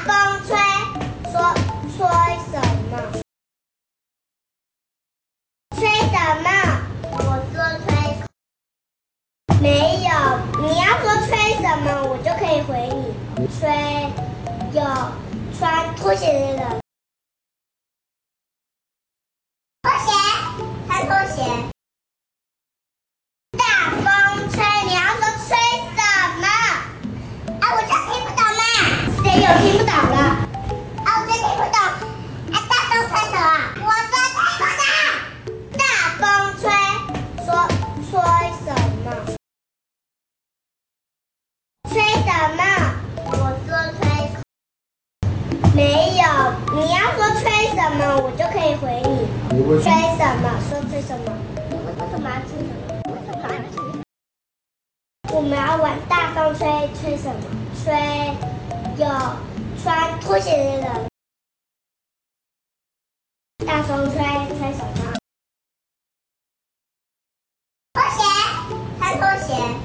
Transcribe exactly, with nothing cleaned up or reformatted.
风吹，说吹什么？吹什么？我说吹。没有，你要说吹什么，我就可以回你。吹有穿拖鞋的人。拖鞋，穿拖鞋。大风吹，你要说吹什么？啊，我就听不懂嘛。谁有听不懂的？啊，我就听不懂。啊，大风吹什么？我说听不懂。大风吹，说吹什么？吹什么？我说吹。没有，你要说吹什么，我就可以回你。吹什么？说吹什么？为什么要吹什么？为什么要吹？我们要玩大风吹，吹什么？吹有穿拖鞋的人。大风吹，吹什么？拖鞋，穿拖鞋。